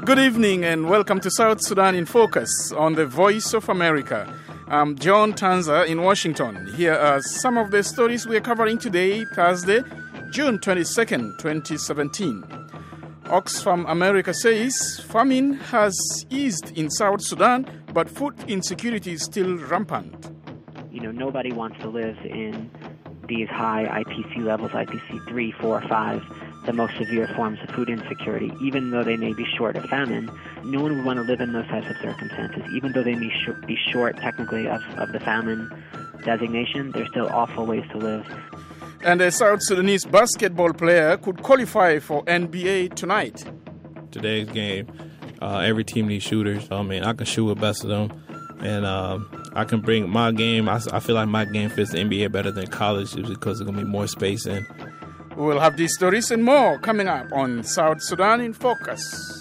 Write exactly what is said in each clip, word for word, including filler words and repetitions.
Good evening and welcome to South Sudan in Focus on the Voice of America. I'm John Tanza in Washington. Here are some of the stories we're covering today, Thursday, June twenty-second, twenty seventeen. Oxfam America says famine has eased in South Sudan, but food insecurity is still rampant. You know, nobody wants to live in these high I P C levels, I P C three, four, five, the most severe forms of food insecurity. Even though they may be short of famine, no one would want to live in those types of circumstances. Even though they may sh- be short, technically, of, of the famine designation, there's still awful ways to live. And a South Sudanese basketball player could qualify for N B A tonight. Today's game, uh, every team needs shooters. I mean, I can shoot with best of them. And uh, I can bring my game. I, I feel like my game fits the N B A better than college because there's going to be more space in. We'll have these stories and more coming up on South Sudan in Focus.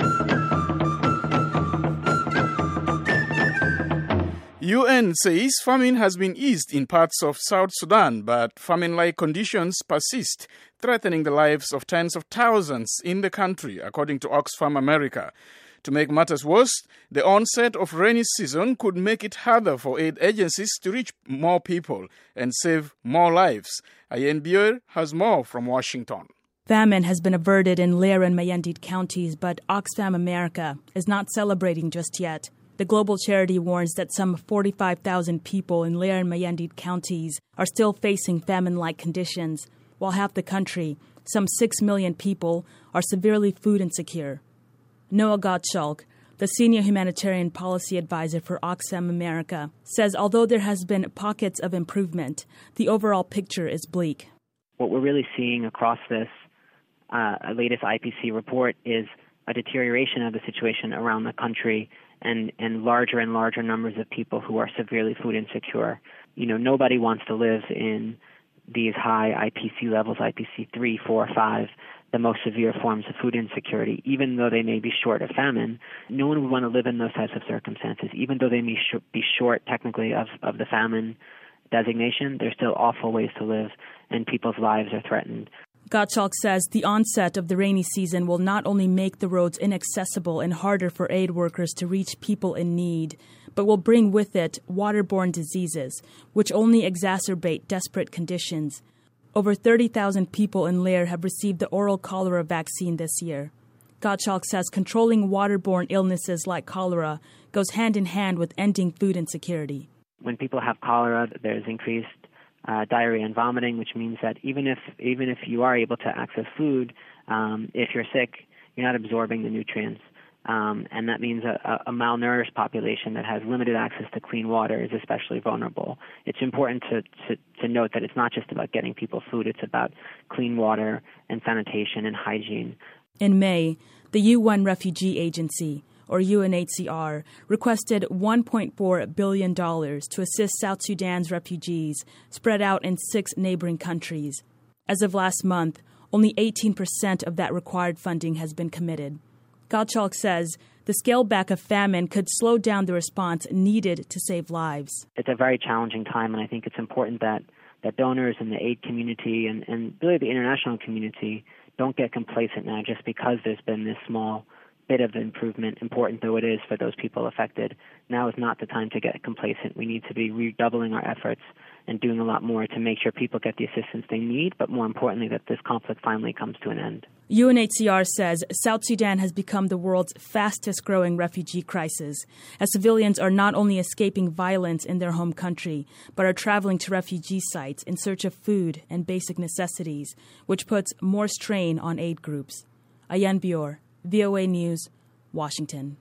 U N says famine has been eased in parts of South Sudan, but famine-like conditions persist, threatening the lives of tens of thousands in the country, according to Oxfam America. To make matters worse, the onset of rainy season could make it harder for aid agencies to reach more people and save more lives. Ayen Bier has more from Washington. Famine has been averted in Lair and Mayandit counties, but Oxfam America is not celebrating just yet. The global charity warns that some forty-five thousand people in Lair and Mayandit counties are still facing famine-like conditions, while half the country, some six million people, are severely food insecure. Noah Gottschalk, the senior humanitarian policy advisor for Oxfam America, says although there has been pockets of improvement, the overall picture is bleak. What we're really seeing across this uh, latest I P C report is a deterioration of the situation around the country and, and larger and larger numbers of people who are severely food insecure. You know, nobody wants to live in these high I P C levels, I P C three, four, five, the most severe forms of food insecurity. Even though they may be short of famine, no one would want to live in those types of circumstances. Even though they may sh- be short, technically, of, of the famine designation, there's still awful ways to live, and people's lives are threatened. Gottschalk says the onset of the rainy season will not only make the roads inaccessible and harder for aid workers to reach people in need, but will bring with it waterborne diseases, which only exacerbate desperate conditions. Over thirty thousand people in Lair have received the oral cholera vaccine this year. Gottschalk says controlling waterborne illnesses like cholera goes hand in hand with ending food insecurity. When people have cholera, there's increased uh, diarrhea and vomiting, which means that even if even if you are able to access food, um, if you're sick, you're not absorbing the nutrients. Um, and that means a, a malnourished population that has limited access to clean water is especially vulnerable. It's important to, to, to note that it's not just about getting people food, it's about clean water and sanitation and hygiene. In May, the U N Refugee Agency, or U N H C R, requested one point four billion dollars to assist South Sudan's refugees spread out in six neighboring countries. As of last month, only eighteen percent of that required funding has been committed. Gottschalk says the scale back of famine could slow down the response needed to save lives. It's a very challenging time, and I think it's important that, that donors and the aid community and, and really the international community don't get complacent now just because there's been this small bit of improvement, important though it is for those people affected. Now is not the time to get complacent. We need to be redoubling our efforts and doing a lot more to make sure people get the assistance they need, but more importantly, that this conflict finally comes to an end. U N H C R says South Sudan has become the world's fastest-growing refugee crisis, as civilians are not only escaping violence in their home country, but are traveling to refugee sites in search of food and basic necessities, which puts more strain on aid groups. Ayen Bior, V O A News, Washington.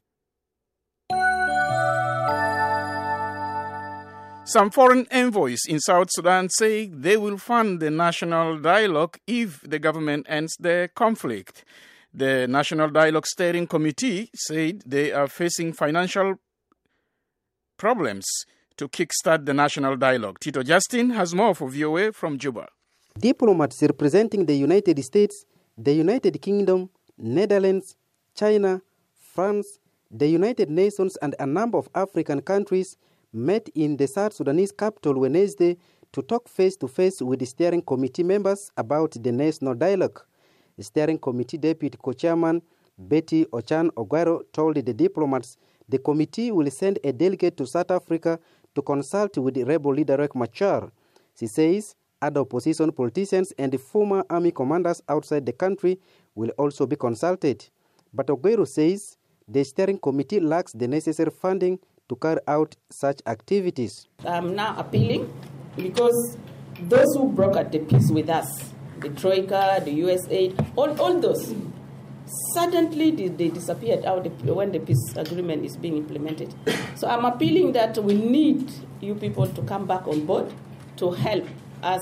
Some foreign envoys in South Sudan say they will fund the national dialogue if the government ends the conflict. The National Dialogue Steering Committee said they are facing financial problems to kickstart the national dialogue. Tito Justin has more for V O A from Juba. Diplomats representing the United States, the United Kingdom, Netherlands, China, France, the United Nations, and a number of African countries met in the South Sudanese capital Wednesday to talk face-to-face with the steering committee members about the national dialogue. The steering committee deputy co-chairman Betty Ochan Ogwaro told the diplomats the committee will send a delegate to South Africa to consult with the rebel leader Riek Machar. She says other opposition politicians and former army commanders outside the country will also be consulted. But Ogwaro says the steering committee lacks the necessary funding to carry out such activities. I'm now appealing because those who brokered the peace with us, the Troika, the U S A, all, all those, suddenly they, they disappeared out when the peace agreement is being implemented. So I'm appealing that we need you people to come back on board to help us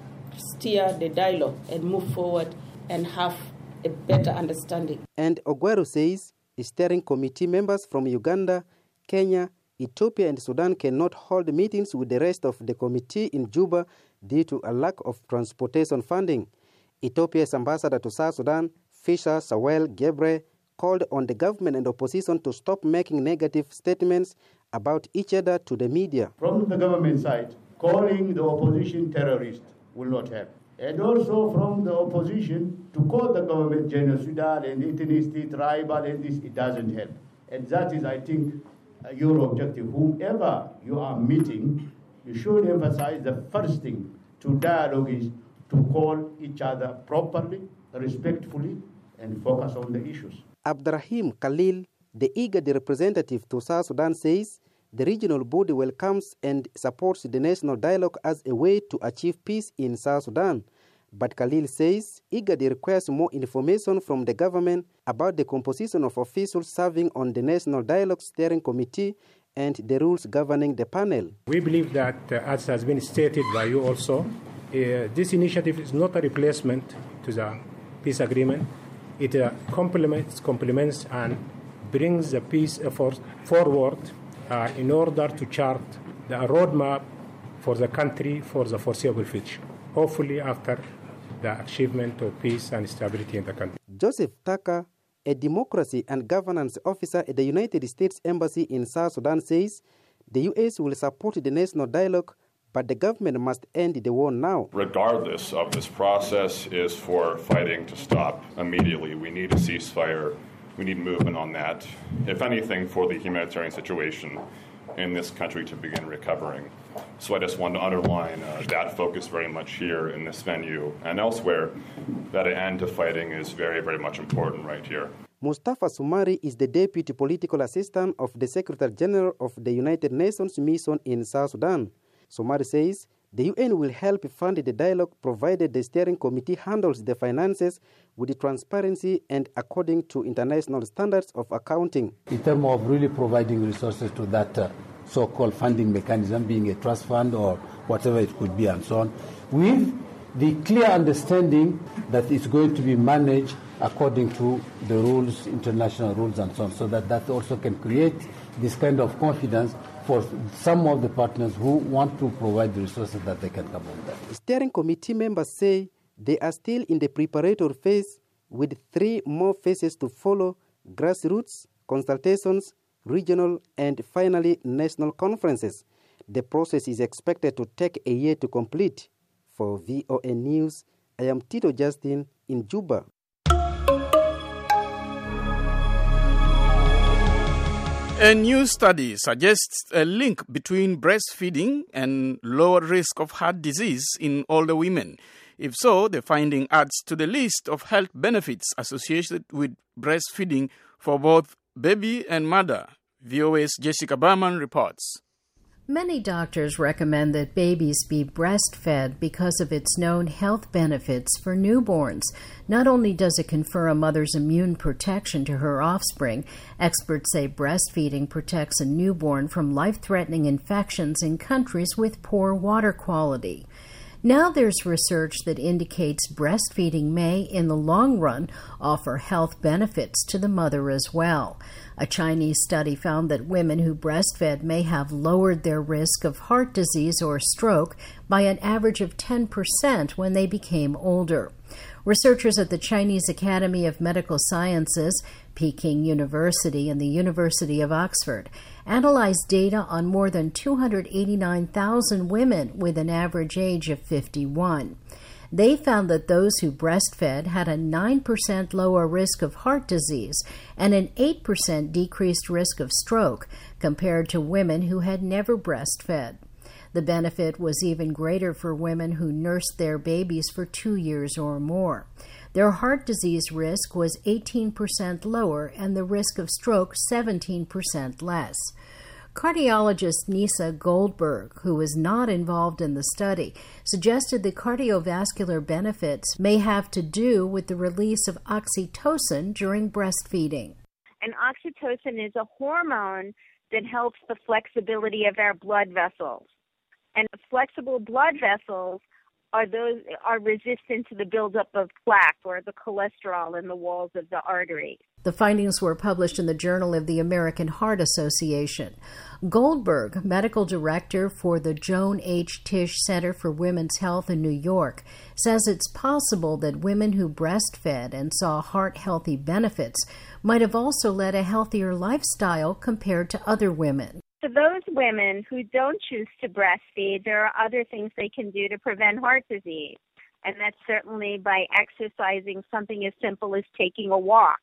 steer the dialogue and move forward and have a better understanding. And Ogwaro says steering committee members from Uganda, Kenya, Ethiopia and Sudan cannot hold meetings with the rest of the committee in Juba due to a lack of transportation funding. Ethiopia's ambassador to South Sudan, Fisher Sawel Gebre, called on the government and opposition to stop making negative statements about each other to the media. From the government side, calling the opposition terrorist will not help. And also from the opposition to call the government genocidal and ethnicity, tribal, and this, it doesn't help. And that is, I think, uh, your objective. Whomever you are meeting, you should emphasize the first thing to dialogue is to call each other properly, respectfully, and focus on the issues. Abdrahim Khalil, the I G A D representative to South Sudan, says the regional body welcomes and supports the national dialogue as a way to achieve peace in South Sudan. But Khalil says I G A D requires more information from the government about the composition of officials serving on the National Dialogue Steering Committee and the rules governing the panel. We believe that, uh, as has been stated by you also, uh, this initiative is not a replacement to the peace agreement. It uh, complements, complements and brings the peace effort forward uh, in order to chart the roadmap for the country for the foreseeable future, hopefully after the achievement of peace and stability in the country. Joseph Tucker, a democracy and governance officer at the United States Embassy in South Sudan, says the U S will support the national dialogue, but the government must end the war now. Regardless of this process is for fighting to stop immediately. We need a ceasefire. We need movement on that. If anything, for the humanitarian situation in this country to begin recovering. So I just want to underline uh, that focus very much here in this venue and elsewhere, that an end to fighting is very, very much important right here. Mustafa Sumari is the deputy political assistant of the Secretary General of the United Nations Mission in South Sudan. Sumari says the U N will help fund the dialogue provided the steering committee handles the finances with transparency and according to international standards of accounting. In terms of really providing resources to that uh, so-called funding mechanism, being a trust fund or whatever it could be and so on, with the clear understanding that it's going to be managed according to the rules, international rules and so on, so that that also can create this kind of confidence for some of the partners who want to provide the resources that they can come on that. Steering committee members say they are still in the preparatory phase with three more phases to follow: grassroots, consultations, regional, and finally national conferences. The process is expected to take a year to complete. For V O N News, I am Tito Justin in Juba. A new study suggests a link between breastfeeding and lower risk of heart disease in older women. If so, the finding adds to the list of health benefits associated with breastfeeding for both baby and mother. V O A's Jessica Berman reports. Many doctors recommend that babies be breastfed because of its known health benefits for newborns. Not only does it confer a mother's immune protection to her offspring, experts say breastfeeding protects a newborn from life-threatening infections in countries with poor water quality. Now there's research that indicates breastfeeding may, in the long run, offer health benefits to the mother as well. A Chinese study found that women who breastfed may have lowered their risk of heart disease or stroke by an average of ten percent when they became older. Researchers at the Chinese Academy of Medical Sciences, Peking University, and the University of Oxford analyzed data on more than two hundred eighty-nine thousand women with an average age of fifty-one. They found that those who breastfed had a nine percent lower risk of heart disease and an eight percent decreased risk of stroke compared to women who had never breastfed. The benefit was even greater for women who nursed their babies for two years or more. Their heart disease risk was eighteen percent lower and the risk of stroke seventeen percent less. Cardiologist Nisa Goldberg, who was not involved in the study, suggested the cardiovascular benefits may have to do with the release of oxytocin during breastfeeding. And oxytocin is a hormone that helps the flexibility of our blood vessels. And flexible blood vessels are those are resistant to the buildup of plaque or the cholesterol in the walls of the artery. The findings were published in the Journal of the American Heart Association. Goldberg, medical director for the Joan H. Tisch Center for Women's Health in New York, says it's possible that women who breastfed and saw heart-healthy benefits might have also led a healthier lifestyle compared to other women. For those women who don't choose to breastfeed, there are other things they can do to prevent heart disease. And that's certainly by exercising, something as simple as taking a walk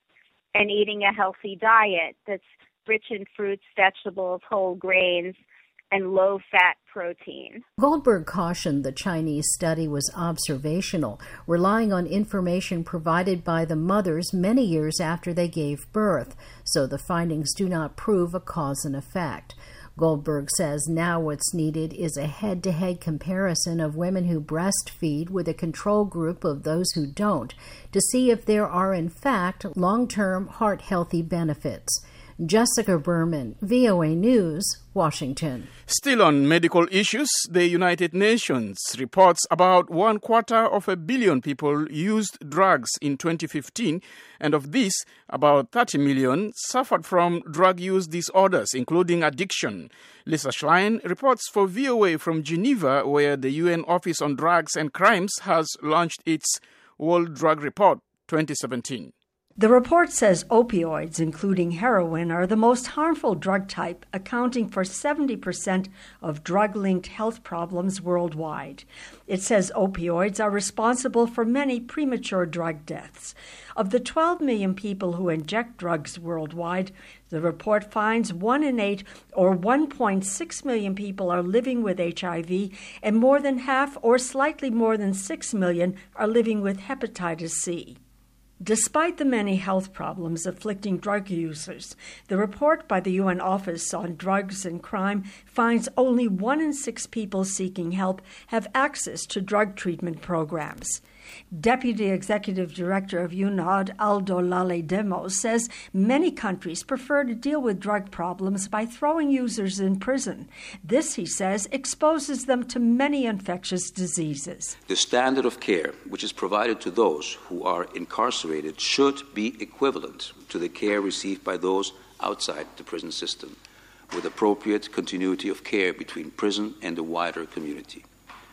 and eating a healthy diet that's rich in fruits, vegetables, whole grains, and low-fat protein. Goldberg cautioned the Chinese study was observational, relying on information provided by the mothers many years after they gave birth, so the findings do not prove a cause and effect. Goldberg says now what's needed is a head-to-head comparison of women who breastfeed with a control group of those who don't to see if there are in fact long-term heart-healthy benefits. Jessica Berman, V O A News, Washington. Still on medical issues, the United Nations reports about one quarter of a billion people used drugs in twenty fifteen, and of this, about thirty million suffered from drug use disorders, including addiction. Lisa Schlein reports for V O A from Geneva, where the U N Office on Drugs and Crimes has launched its World Drug Report twenty seventeen. The report says opioids, including heroin, are the most harmful drug type, accounting for seventy percent of drug-linked health problems worldwide. It says opioids are responsible for many premature drug deaths. Of the twelve million people who inject drugs worldwide, the report finds one in eight, or one point six million people, are living with H I V, and more than half, or slightly more than six million, are living with hepatitis C. Despite the many health problems afflicting drug users, the report by the U N Office on Drugs and Crime finds only one in six people seeking help have access to drug treatment programs. Deputy Executive Director of U N O D, Aldo Lale Demos, says many countries prefer to deal with drug problems by throwing users in prison. This, he says, exposes them to many infectious diseases. The standard of care which is provided to those who are incarcerated should be equivalent to the care received by those outside the prison system, with appropriate continuity of care between prison and the wider community.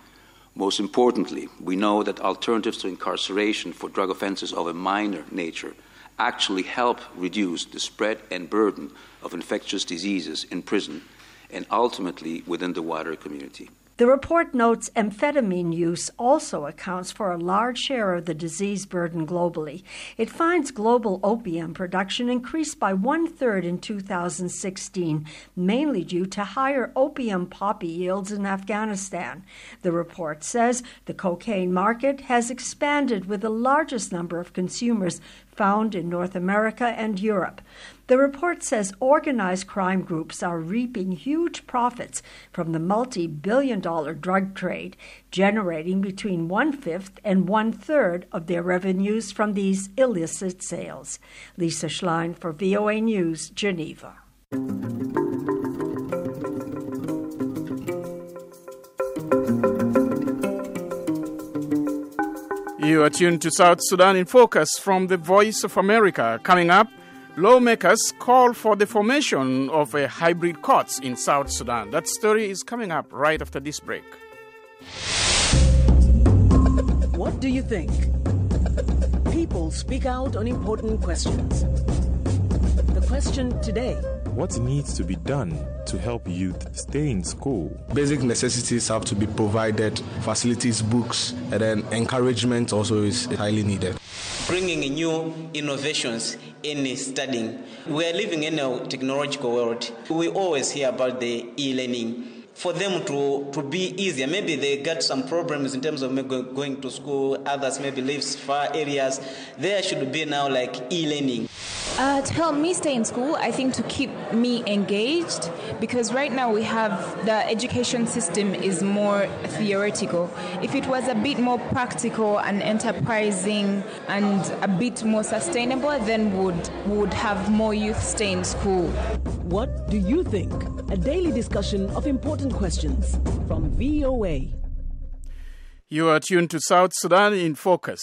Most importantly, we know that alternatives to incarceration for drug offenses of a minor nature actually help reduce the spread and burden of infectious diseases in prison and ultimately within the wider community. The report notes amphetamine use also accounts for a large share of the disease burden globally. It finds global opium production increased by one-third in two thousand sixteen, mainly due to higher opium poppy yields in Afghanistan. The report says the cocaine market has expanded, with the largest number of consumers found in North America and Europe. The report says organized crime groups are reaping huge profits from the multi-billion dollar drug trade, generating between one-fifth and one-third of their revenues from these illicit sales. Lisa Schlein for V O A News, Geneva. You are tuned to South Sudan in Focus from the Voice of America. Coming up, lawmakers call for the formation of a hybrid courts in South Sudan. That story is coming up right after this break. What do you think? People speak out on important questions. The question today, what needs to be done to help youth stay in school? Basic necessities have to be provided, facilities, books, and then encouragement also is highly needed. Bringing new innovations in studying. We are living in a technological world. We always hear about the e-learning. For them to, to be easier, maybe they got some problems in terms of maybe going to school, others maybe live far areas. There should be now like e-learning. Uh, to help me stay in school, I think to keep me engaged, because right now we have the education system is more theoretical. If it was a bit more practical and enterprising and a bit more sustainable, then would would have more youth stay in school. What do you think? A daily discussion of important questions from V O A. You are tuned to South Sudan in Focus.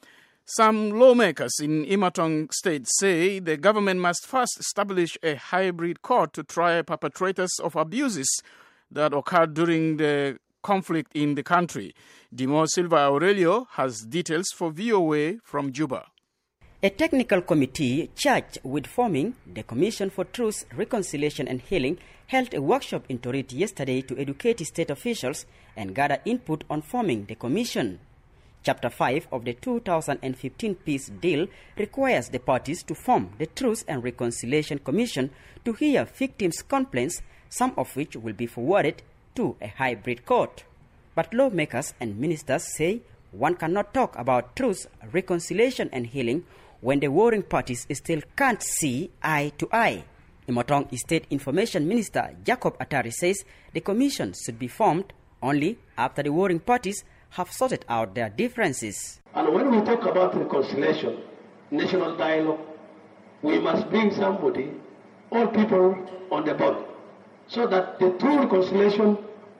Some lawmakers in Imatong State say the government must first establish a hybrid court to try perpetrators of abuses that occurred during the conflict in the country. Dimo Silva Aurelio has details for V O A from Juba. A technical committee charged with forming the Commission for Truth, Reconciliation and Healing held a workshop in Torit yesterday to educate state officials and gather input on forming the commission. Chapter five of the two thousand fifteen peace deal requires the parties to form the Truth and Reconciliation Commission to hear victims' complaints, some of which will be forwarded to a hybrid court. But lawmakers and ministers say one cannot talk about truth, reconciliation and healing when the warring parties still can't see eye to eye. Imotong State Information Minister Jacob Atari says the commission should be formed only after the warring parties have sorted out their differences. And when we talk about reconciliation, national dialogue, we must bring somebody, all people on the board, so that the true reconciliation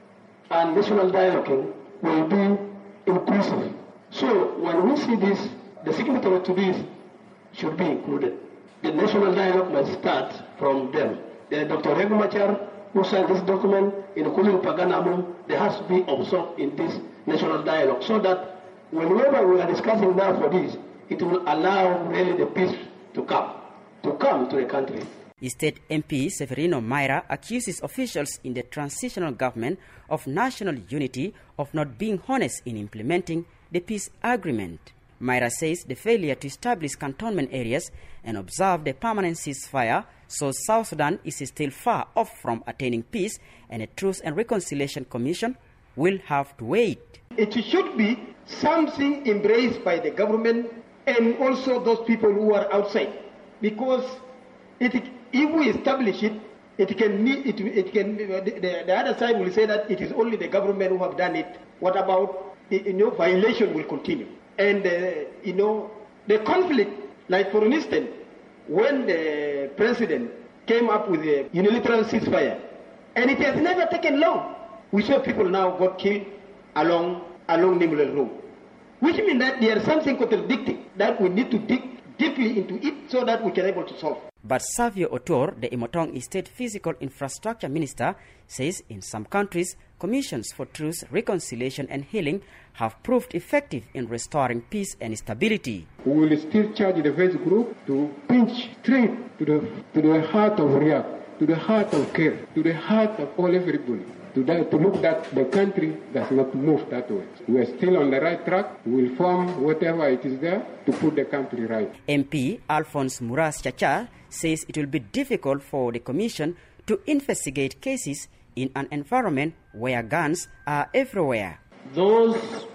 and national dialogue will be inclusive. So when we see this, the signatory to this should be included. The national dialogue must start from them. The Doctor Regu Machar, who signed this document, in Kulin Paganamo, they has to be absorbed in this national dialogue, so that whenever we are discussing now for this, it will allow really the peace to come, to come to the country. State M P Severino Mayra accuses officials in the transitional government of national unity of not being honest in implementing the peace agreement. Mayra says the failure to establish cantonment areas and observe the permanent ceasefire shows South Sudan is still far off from attaining peace, and a Truth and Reconciliation Commission will have to wait. It should be something embraced by the government and also those people who are outside, because it, if we establish it, it can it, it can the, the other side will say that it is only the government who have done it. What about, you know, violation will continue, and uh, you know, the conflict, like for instance, when the president came up with a unilateral ceasefire, and it has never taken long. We saw people now got killed along along Nimble Road, which means that there is something contradicting that we need to dig deeply into it so that we can able to solve. But Savio Otor, the Imotong State Physical Infrastructure Minister, says in some countries, commissions for truth, reconciliation and healing have proved effective in restoring peace and stability. We will still charge the first group to pinch straight to the, to the heart of Riyadh, to the heart of care, to the heart of all everybody. To, that, to look that the country does not move that way. We are still on the right track. We will form whatever it is there to put the country right. M P Alphonse Muras Chacha says it will be difficult for the Commission to investigate cases in an environment where guns are everywhere. Those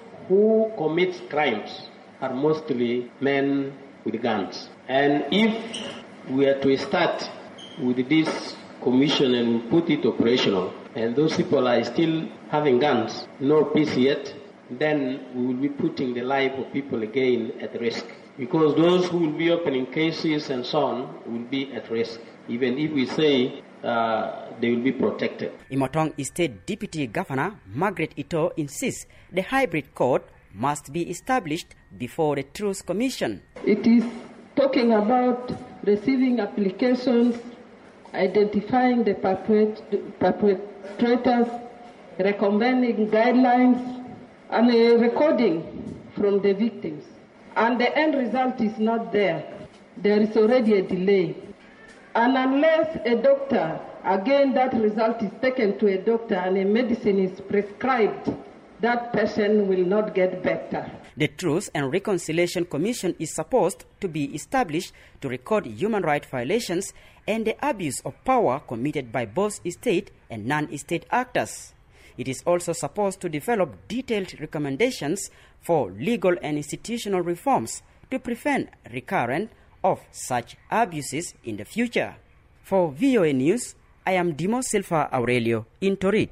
who commit crimes are mostly men with guns. And if we are to start with this commission and put it operational, and those people are still having guns, no peace yet, then we will be putting the life of people again at risk. Because those who will be opening cases and so on will be at risk, even if we say uh, they will be protected. Imotong State Deputy Governor Margaret Ito insists the hybrid court must be established before the Truth Commission. It is talking about receiving applications, identifying the perpetrators, recommending guidelines, and a recording from the victims. And the end result is not there. There is already a delay. And unless a doctor, again that result is taken to a doctor and a medicine is prescribed, that person will not get better. The Truth and Reconciliation Commission is supposed to be established to record human rights violations and the abuse of power committed by both state and non-state actors. It is also supposed to develop detailed recommendations for legal and institutional reforms to prevent recurrence of such abuses in the future. For V O A News, I am Dimo Silva Aurelio in Torit.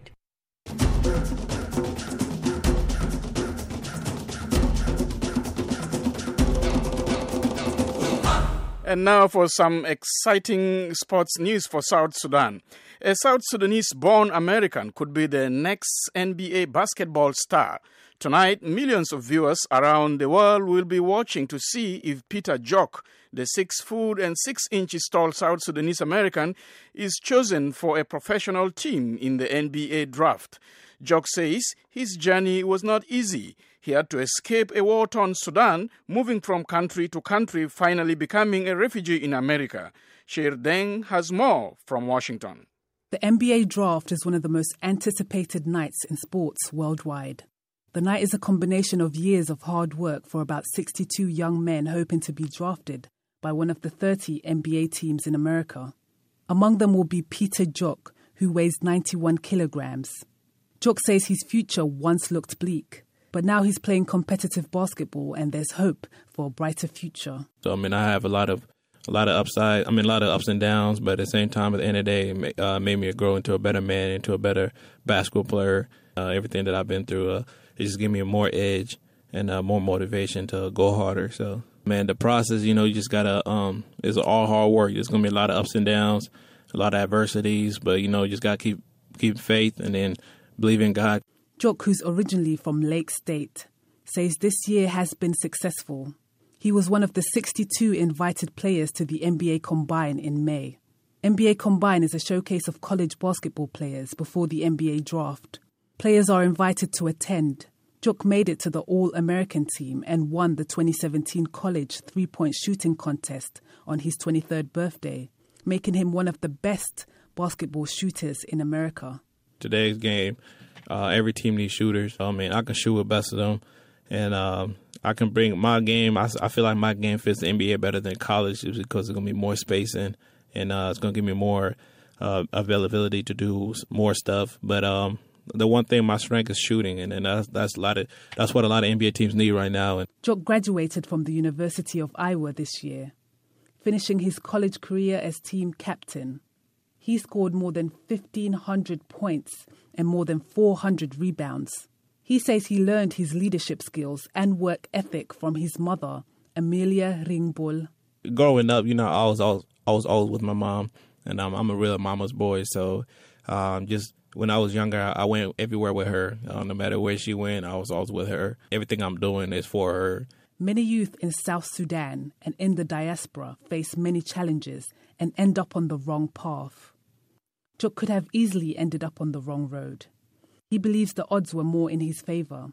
And now for some exciting sports news for South Sudan. A South Sudanese-born American could be the next N B A basketball star. Tonight, millions of viewers around the world will be watching to see if Peter Jok, the six foot and six inches tall South Sudanese American, is chosen for a professional team in the N B A draft. Jok says his journey was not easy. He had to escape a war-torn Sudan, moving from country to country, finally becoming a refugee in America. Sher Deng has more from Washington. The N B A draft is one of the most anticipated nights in sports worldwide. The night is a combination of years of hard work for about sixty-two young men hoping to be drafted by one of the thirty N B A teams in America. Among them will be Peter Jok, who weighs ninety-one kilograms. Jok says his future once looked bleak, but now he's playing competitive basketball and there's hope for a brighter future. So, I mean, I have a lot of a lot of upside, I mean, a lot of ups and downs, but at the same time, at the end of the day, it uh, made me grow into a better man, into a better basketball player. Uh, everything that I've been through, uh, it just gave me a more edge and uh, more motivation to go harder. So, man, the process, you know, you just got to, um, it's all hard work. There's going to be a lot of ups and downs, a lot of adversities, but, you know, you just got to keep keep faith and then believe in God. Jok, who's originally from Lake State, says this year has been successful. He was one of the sixty-two invited players to the N B A Combine in May. N B A Combine is a showcase of college basketball players before the N B A draft. Players are invited to attend. Jok made it to the All-American team and won the twenty seventeen college three-point shooting contest on his twenty-third birthday, making him one of the best basketball shooters in America. Today's game, uh, every team needs shooters. I mean, I can shoot with best of them. And um, I can bring my game. I, I feel like my game fits the N B A better than college just because there's going to be more spacing and uh, it's going to give me more uh, availability to do more stuff. But um, the one thing, my strength is shooting, and, and that's that's a lot of that's what a lot of N B A teams need right now. And Jok graduated from the University of Iowa this year, finishing his college career as team captain. He scored more than fifteen hundred points and more than four hundred rebounds. He says he learned his leadership skills and work ethic from his mother, Amelia Ringbol. Growing up, you know, I was always, I was always with my mom, and um, I'm a real mama's boy. So um, just when I was younger, I went everywhere with her. Uh, no matter where she went, I was always with her. Everything I'm doing is for her. Many youth in South Sudan and in the diaspora face many challenges and end up on the wrong path. Jok could have easily ended up on the wrong road. He believes the odds were more in his favor.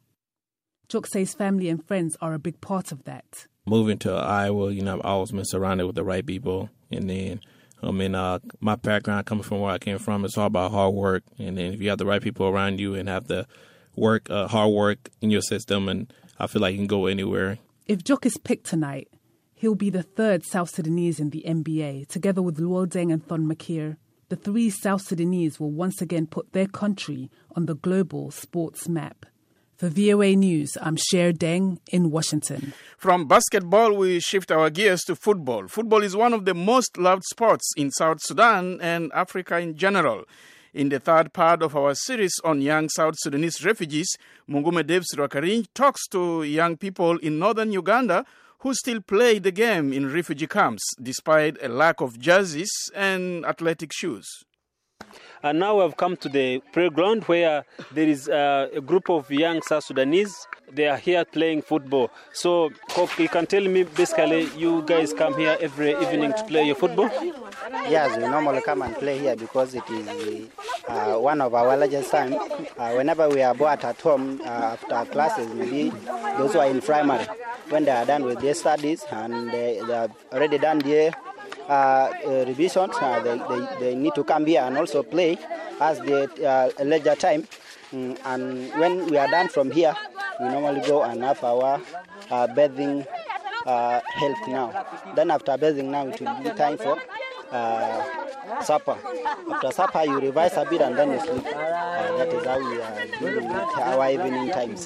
Jok says family and friends are a big part of that. Moving to Iowa, you know, I've always been surrounded with the right people. And then, I mean, uh, my background coming from where I came from, it's all about hard work. And then if you have the right people around you and have the work, uh, hard work in your system, and I feel like you can go anywhere. If Jok is picked tonight, he'll be the third South Sudanese in the N B A, together with Luol Deng and Thon Makiir. The three South Sudanese will once again put their country on the global sports map. For V O A News, I'm Sher Deng in Washington. From basketball, we shift our gears to football. Football is one of the most loved sports in South Sudan and Africa in general. In the third part of our series on young South Sudanese refugees, Mungume Davis Rwakarin talks to young people in northern Uganda who still play the game in refugee camps despite a lack of jerseys and athletic shoes. And now we have come to the playground where there is uh, a group of young South Sudanese. They are here playing football. So, Kok, you can tell me, basically, you guys come here every evening to play your football? Yes, we normally come and play here because it is uh, one of our largest times. Uh, whenever we are bored at home uh, after classes, maybe those who are in primary, when they are done with their studies and they, they are already done there, uh, uh, revisions, uh, they, they, they need to come here and also play as the uh, leisure time. Mm, and when we are done from here, we normally go and have our uh, bathing uh, help now. Then after bathing now, it will be time for uh, supper. After supper, you revise a bit and then you sleep. Uh, that is how we are doing it, our evening times.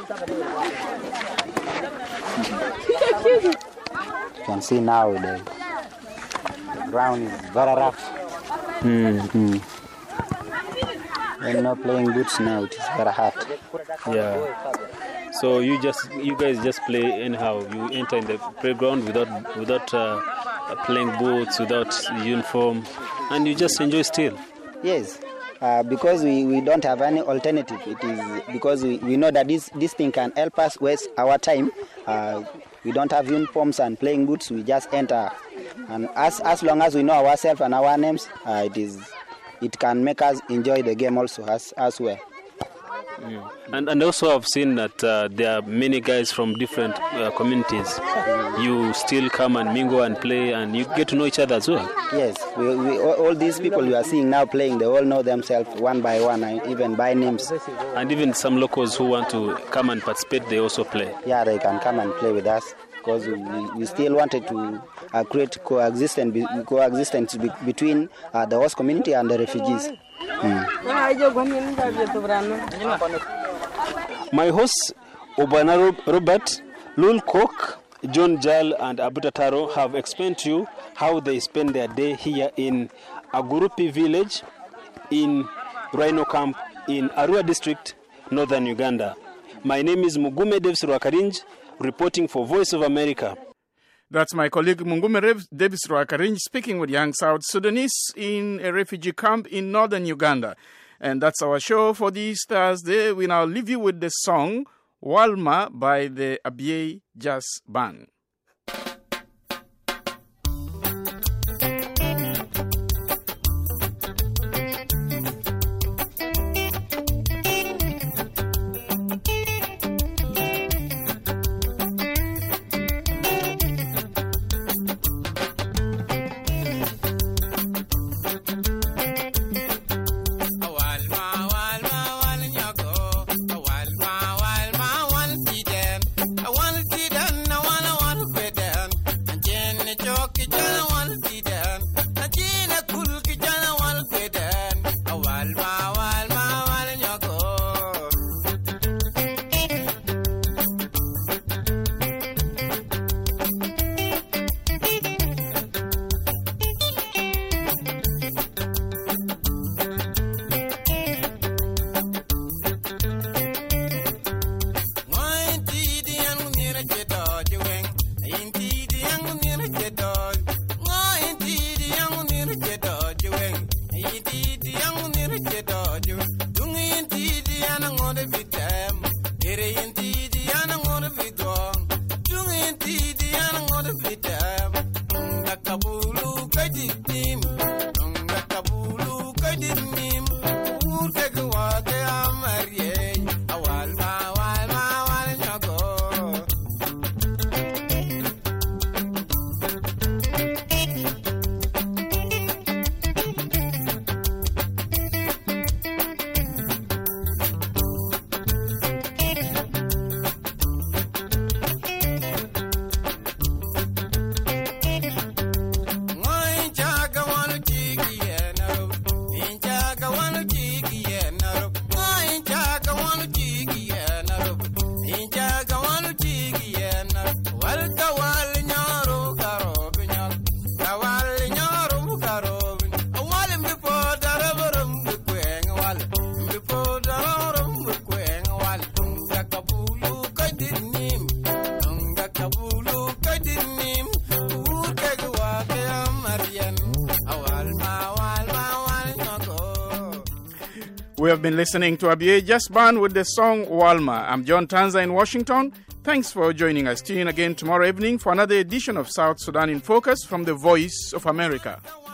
You can see now the ground is very rough. Mm. Mm. When not playing boots now, it is very hard. Yeah. So you just you guys just play anyhow. You enter in the playground without without uh, playing boots, without uniform, and you just enjoy still. Yes. Uh, because we, we don't have any alternative. It is because we, we know that this this thing can help us waste our time. Uh, we don't have uniforms and playing boots. We just enter, and as as long as we know ourselves and our names, uh, it is it can make us enjoy the game also as as well. Mm. And and also I've seen that uh, there are many guys from different uh, communities. You still come and mingle and play, and you get to know each other as well. Yes, we, we, all, all these people you are seeing now playing, they all know themselves one by one, and even by names. And even some locals who want to come and participate, they also play. Yeah, they can come and play with us because we, we still wanted to uh, create coexistence, be, coexistence be, between uh, the host community and the refugees. Mm. My hosts, Obana Robert, Lul Kok, John Jal and Abutataro have explained to you how they spend their day here in Agurupi village in Rhino Camp in Arua district, northern Uganda. My name is Mugume Davis Rwakarinj, reporting for Voice of America. That's my colleague Mugume Davis Rwakarinj speaking with young South Sudanese in a refugee camp in northern Uganda. And that's our show for this Thursday. We now leave you with the song Walma by the Abyei Jazz Band. We have been listening to Abyei Jazz Band with the song Walma. I'm John Tanza in Washington. Thanks for joining us. Tune in again tomorrow evening for another edition of South Sudan in Focus from the Voice of America.